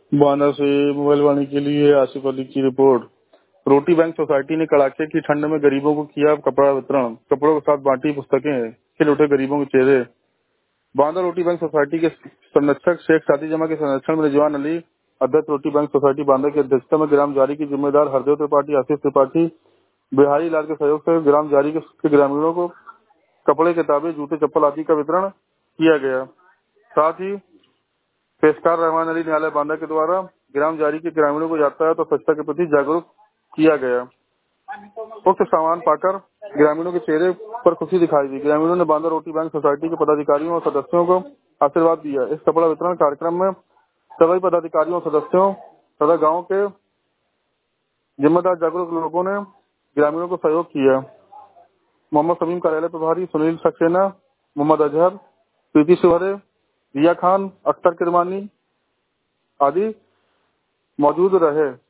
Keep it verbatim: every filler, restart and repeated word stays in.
बांदा से मोबाइल वाणी के लिए आसिफ अली की रिपोर्ट। रोटी बैंक सोसाइटी ने कड़ाके की ठंड में गरीबों को किया कपड़ा वितरण। कपड़ों के साथ बांटी पुस्तकें, खिल उठे गरीबों के चेहरे। बांदा रोटी बैंक सोसाइटी के संरक्षक शेख सादी जमा के संरक्षण में रिजवान अली, अध्यक्ष रोटी बैंक सोसाइटी बांदा की अध्यक्षता में ग्राम जारी की जिम्मेदार हरदेव त्रिपाठी, आसिफ त्रिपाठी, बिहारी लाल के सहयोग से ग्राम जारी के ग्रामीणों को कपड़े, किताबें, जूते, चप्पल आदि का वितरण किया गया। साथ ही पेशकार रहमान अली न्यायालय बांदा के द्वारा ग्राम जारी के ग्रामीणों को यातायात और स्वच्छता के प्रति जागरूक किया गया। उक्त सामान पाकर ग्रामीणों के चेहरे पर खुशी दिखाई दी। ग्रामीणों ने बांदा रोटी बैंक सोसाइटी के पदाधिकारियों और सदस्यों को आशीर्वाद दिया। इस कपड़ा वितरण कार्यक्रम में सभी पदाधिकारियों और सदस्यों तथा गाँव के जिम्मेदार जागरूक लोगों ने ग्रामीणों को सहयोग किया। मोहम्मद समीम कार्यालय प्रभारी, सुनील सक्सेना, मोहम्मद अजहर, प्रीति सुहरे, रिया खान, अख्तर किरमानी आदि मौजूद रहे।